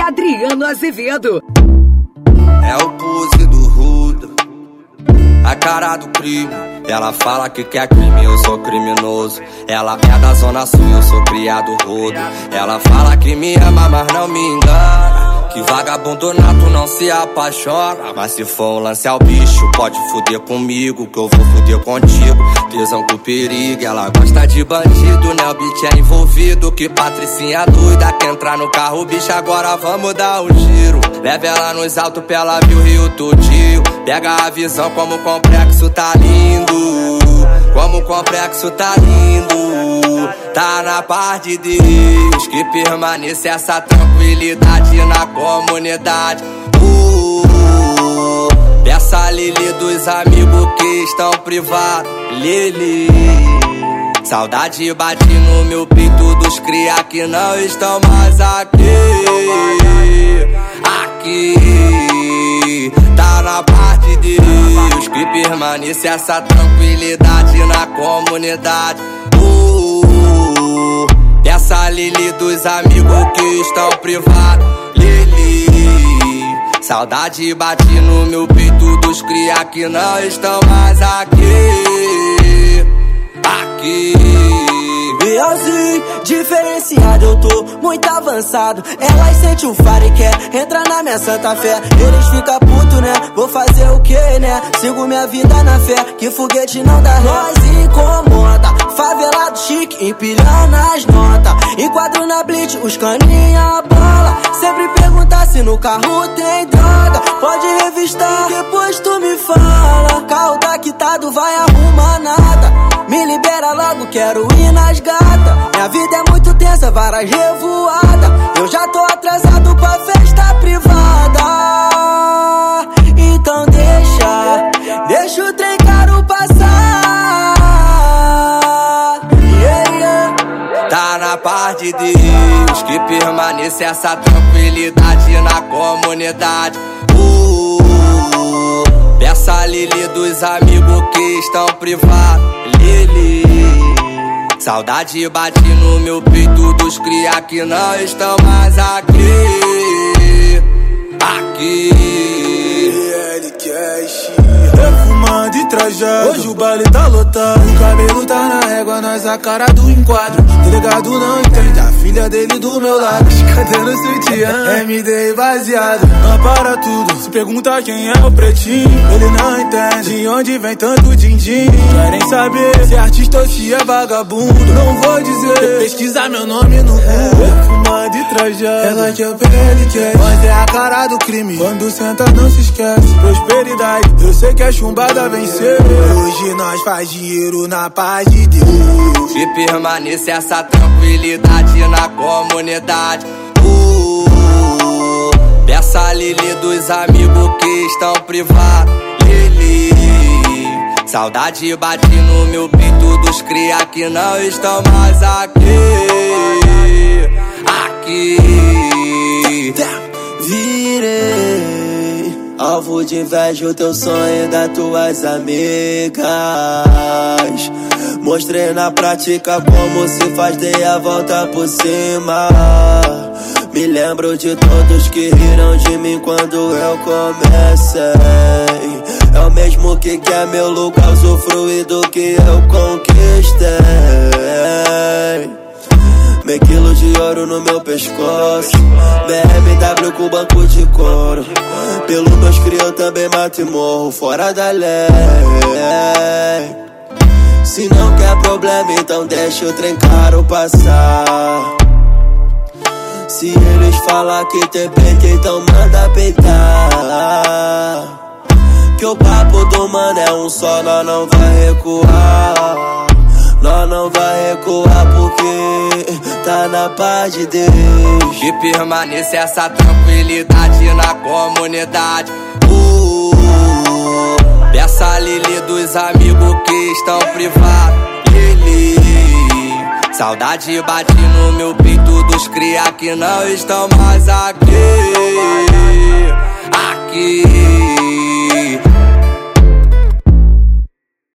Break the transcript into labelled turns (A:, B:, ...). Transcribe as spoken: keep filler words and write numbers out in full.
A: Adriano Azevedo.
B: É o pose do Ruda, a cara do crime. Ela fala que quer crime, eu sou criminoso. Ela é da zona sul, eu sou criado rodo. Ela fala que me ama, mas não me engana. Que vagabundo nato não se apaixona. Mas se for um lance ao bicho, pode fuder comigo, que eu vou fuder contigo. Tesão com perigo, ela gosta de bandido, né? O beat é envolvido. Que patricinha doida, quer entrar no carro, bicho, agora vamos dar um giro. Leva ela nos altos pra ela ver o Rio todinho. Pega a visão como o complexo tá lindo. Como o complexo tá lindo. Tá na paz de Deus, que permaneça essa tranquilidade na comunidade. uh, Peça a Lili dos amigos que estão privados. Lili, saudade bate no meu peito dos cria que não estão mais aqui. Aqui tá na paz de Deus, que permaneça essa tranquilidade na comunidade. uh, Peça a Lili dos amigos que estão privados. Lili, saudade bate no meu peito dos cria que não estão mais aqui. Aqui
C: Bielzinho, diferenciado, eu tô muito avançado. Elas sentem o faro e quer entrar na minha santa fé. Eles ficam putos, né? Vou fazer o que, né? Sigo minha vida na fé, que foguete não dá ré. Nós incomoda, favelado chique, empilhando as notas. Enquadro na blitz, os caninha bola. Sempre perguntar se no carro tem droga. Pode revistar, depois tu me fala. Carro tá quitado, vai arrumar nada. Me libera logo, quero ir nas gatas. Minha vida é muito tensa, várias revoadas. Eu já tô atrasado pra festa privada. Então deixa, deixa o trem caro passar. Yeah, yeah.
B: Tá na paz de Deus, que permaneça essa tranquilidade na comunidade. uh, Peça a Lili dos amigos que estão privados. Lili, saudade bate no meu peito dos cria que não estão mais aqui. Aqui
D: L Cash, perfumado e trajado. Hoje o baile tá lotado, o cabelo tá na régua, nós a cara do enquadro. Delegado não entende, a filha dele do meu lado. Cadê no sutiã? M D baseado, não para tudo. Se pergunta quem é o pretinho, ele não entende de onde vem tanto din-din. Querem saber se é artista ou se é vagabundo. Não vou dizer, pesquisar meu nome no Google. Perfumado e trajado, ela que é o P L Cash, mas é a cara do crime. Quando senta não se esquece, prosperidade, eu sei que a chumbada venceu. Hoje nós faz dinheiro na paz de Deus,
B: que permaneça essa tranquilidade na comunidade. uh, Peça a Lili dos amigos que estão privados. Lili, saudade bate no meu peito dos cria que não estão mais aqui. Aqui
C: virei alvo de inveja o teu sonho das tuas amigas. Mostrei na prática como se faz, dei a volta por cima. Me lembro de todos que riram de mim quando eu comecei. É o mesmo que quer meu lugar, usufruir do que eu conquistei. Meio quilo de ouro no meu pescoço, B M W com banco de couro. Pelo meus cria eu também mato e morro fora da lei. Se não quer problema, então deixa o trem caro passar. Se eles falar que tem peito, então manda peitar. Que o papo do mano é um só, nós não vai recuar. Nós não vai recuar porque tá na paz de Deus,
B: que permaneça essa tranquilidade na comunidade. uh, Peça a Lili dos amigos que estão privados. Lili, saudade bate no meu peito dos cria que não estão mais aqui. Aqui